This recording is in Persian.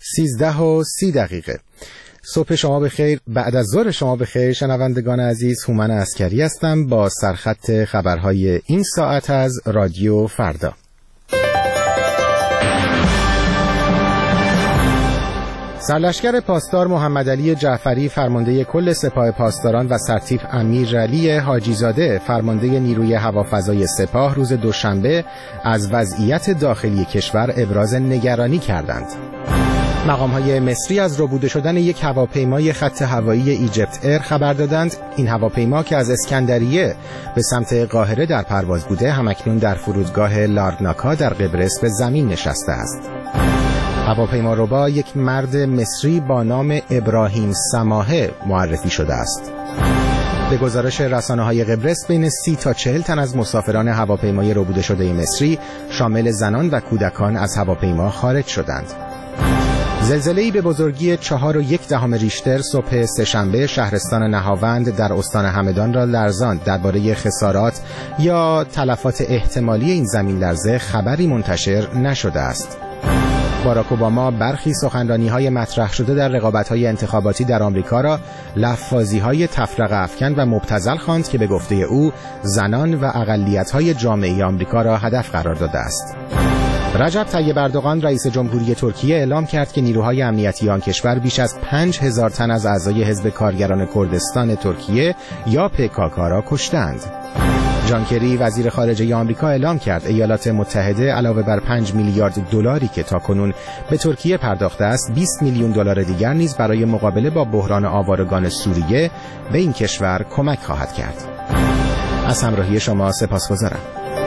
13:30. صبح شما بخیر، بعد از ظهر شما بخیر شنوندگان عزیز. هومن عسکری هستم با سرخط خبرهای این ساعت از رادیو فردا. سرلشکر پاسدار محمدعلی جعفری فرمانده کل سپاه پاسداران و سرتیپ امیرعلی حاجیزاده فرمانده نیروی هوافضای سپاه روز دوشنبه از وضعیت داخلی کشور ابراز نگرانی کردند. مقام‌های مصری از ربوده شدن یک هواپیمای خط هوایی ایجپت ایر خبر دادند. این هواپیما که از اسکندریه به سمت قاهره در پرواز بوده، همکنون در فرودگاه لارناکا در قبرس به زمین نشسته است. هواپیما ربا یک مرد مصری با نام ابراهیم سماحه معرفی شده است. به گزارش رسانه‌های قبرس بین 30 تا 40 تن از مسافران هواپیمای ربوده شده مصری شامل زنان و کودکان از هواپیما خارج شدند. زلزله‌ای به بزرگی 4.1 ریشتر صبح سه‌شنبه شهرستان نهاوند در استان همدان را لرزاند. درباره خسارات یا تلفات احتمالی این زمین لرزه خبری منتشر نشده است. باراک اوباما برخی سخنرانی‌های مطرح شده در رقابت‌های انتخاباتی در آمریکا را لفاظی‌های تفرقه افکن و مبتذل خواند که به گفته او زنان و اقلیت‌های جامعه آمریکا را هدف قرار داده است. رجب طیب اردوغان رئیس جمهوری ترکیه اعلام کرد که نیروهای امنیتی آن کشور بیش از 5000 تن از اعضای حزب کارگران کردستان ترکیه یا PKK را کشتند. جان کری وزیر خارجه آمریکا اعلام کرد ایالات متحده علاوه بر 5 میلیارد دلاری که تاکنون به ترکیه پرداخته است، 20 میلیون دلار دیگر نیز برای مقابله با بحران آوارگان سوریه به این کشور کمک خواهد کرد. از همراهی شما سپاسگزارم.